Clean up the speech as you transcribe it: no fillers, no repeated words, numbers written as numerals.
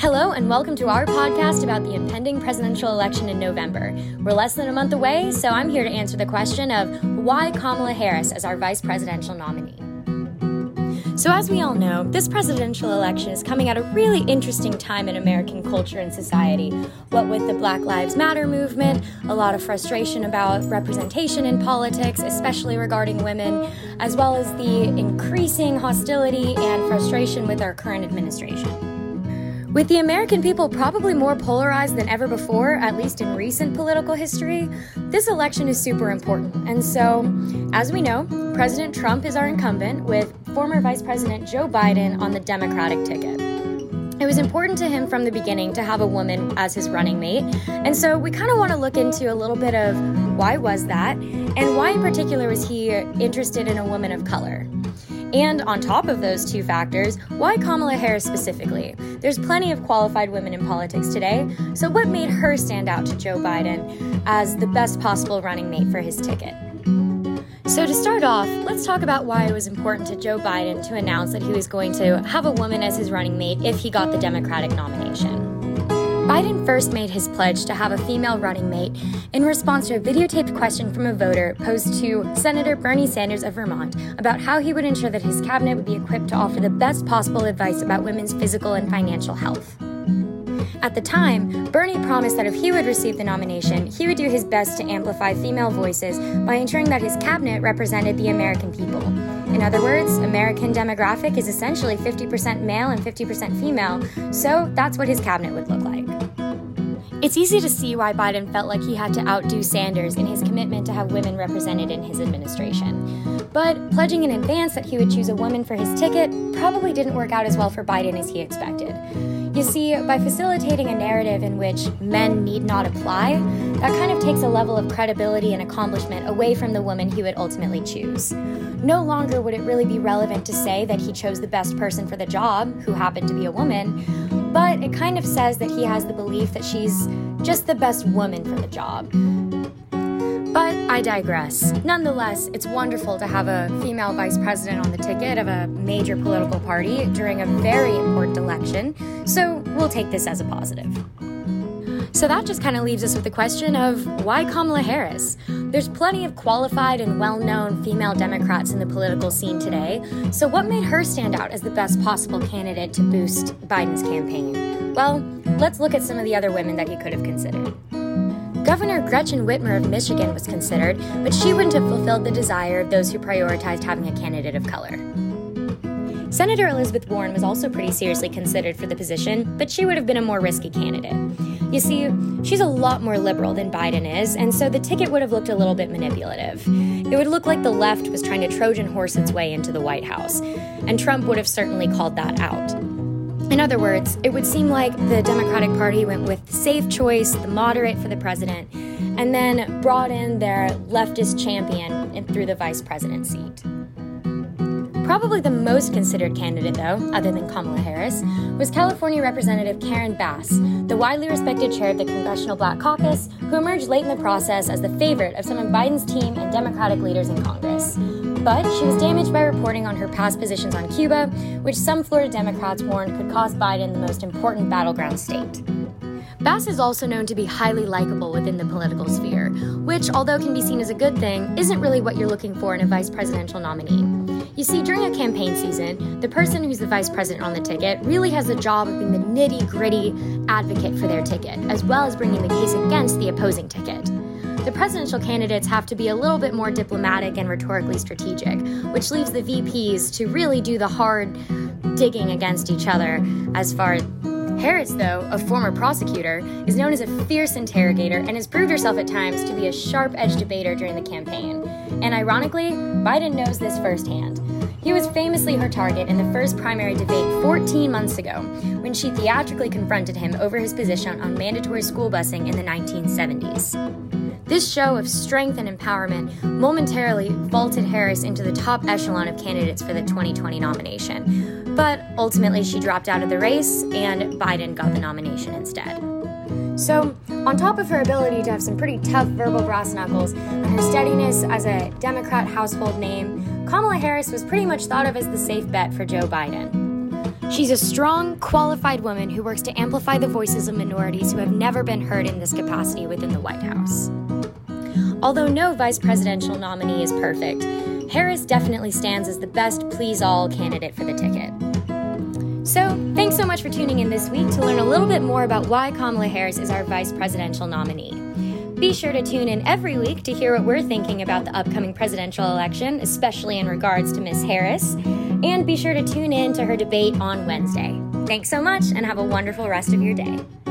Hello and welcome to our podcast about the impending presidential election in November. We're less than a month away, so I'm here to answer the question of why Kamala Harris as our vice presidential nominee. So as we all know, this presidential election is coming at a really interesting time in American culture and society. What with the Black Lives Matter movement, a lot of frustration about representation in politics, especially regarding women, as well as the increasing hostility and frustration with our current administration. With the American people probably more polarized than ever before, at least in recent political history, this election is super important. And so, as we know, President Trump is our incumbent, with former Vice President Joe Biden on the Democratic ticket. It was important to him from the beginning to have a woman as his running mate, and so we kind of want to look into a little bit of why was that, and why in particular was he interested in a woman of color. And on top of those two factors, why Kamala Harris specifically? There's plenty of qualified women in politics today, so what made her stand out to Joe Biden as the best possible running mate for his ticket? So to start off, let's talk about why it was important to Joe Biden to announce that he was going to have a woman as his running mate if he got the Democratic nomination. Biden first made his pledge to have a female running mate in response to a videotaped question from a voter posed to Senator Bernie Sanders of Vermont about how he would ensure that his cabinet would be equipped to offer the best possible advice about women's physical and financial health. At the time, Bernie promised that if he would receive the nomination, he would do his best to amplify female voices by ensuring that his cabinet represented the American people. In other words, American demographic is essentially 50% male and 50% female, so that's what his cabinet would look like. It's easy to see why Biden felt like he had to outdo Sanders in his commitment to have women represented in his administration. But pledging in advance that he would choose a woman for his ticket probably didn't work out as well for Biden as he expected. You see, by facilitating a narrative in which men need not apply, that kind of takes a level of credibility and accomplishment away from the woman he would ultimately choose. No longer would it really be relevant to say that he chose the best person for the job, who happened to be a woman, but it kind of says that he has the belief that she's just the best woman for the job. But I digress. Nonetheless, it's wonderful to have a female vice president on the ticket of a major political party during a very important election, so we'll take this as a positive. So that just kind of leaves us with the question of why Kamala Harris? There's plenty of qualified and well-known female Democrats in the political scene today, so what made her stand out as the best possible candidate to boost Biden's campaign? Well, let's look at some of the other women that he could have considered. Governor Gretchen Whitmer of Michigan was considered, but she wouldn't have fulfilled the desire of those who prioritized having a candidate of color. Senator Elizabeth Warren was also pretty seriously considered for the position, but she would have been a more risky candidate. You see, she's a lot more liberal than Biden is, and so the ticket would have looked a little bit manipulative. It would look like the left was trying to Trojan horse its way into the White House, and Trump would have certainly called that out. In other words, it would seem like the Democratic Party went with the safe choice, the moderate for the president, and then brought in their leftist champion through the vice president seat. Probably the most considered candidate, though, other than Kamala Harris, was California Representative Karen Bass, the widely respected chair of the Congressional Black Caucus, who emerged late in the process as the favorite of some of Biden's team and Democratic leaders in Congress. But she was damaged by reporting on her past positions on Cuba, which some Florida Democrats warned could cost Biden the most important battleground state. Bass is also known to be highly likable within the political sphere, which, although can be seen as a good thing, isn't really what you're looking for in a vice presidential nominee. You see, during a campaign season, the person who's the vice president on the ticket really has the job of being the nitty-gritty advocate for their ticket, as well as bringing the case against the opposing ticket. The presidential candidates have to be a little bit more diplomatic and rhetorically strategic, which leaves the VPs to really do the hard digging against each other. As far as Harris, though, a former prosecutor, is known as a fierce interrogator and has proved herself at times to be a sharp-edged debater during the campaign. And ironically, Biden knows this firsthand. He was famously her target in the first primary debate 14 months ago, when she theatrically confronted him over his position on mandatory school busing in the 1970s. This show of strength and empowerment momentarily vaulted Harris into the top echelon of candidates for the 2020 nomination. But ultimately, she dropped out of the race, and Biden got the nomination instead. So, on top of her ability to have some pretty tough verbal brass knuckles and her steadiness as a Democrat household name, Kamala Harris was pretty much thought of as the safe bet for Joe Biden. She's a strong, qualified woman who works to amplify the voices of minorities who have never been heard in this capacity within the White House. Although no vice presidential nominee is perfect, Harris definitely stands as the best please-all candidate for the ticket. So, thanks so much for tuning in this week to learn a little bit more about why Kamala Harris is our vice presidential nominee. Be sure to tune in every week to hear what we're thinking about the upcoming presidential election, especially in regards to Ms. Harris. And be sure to tune in to her debate on Wednesday. Thanks so much and have a wonderful rest of your day.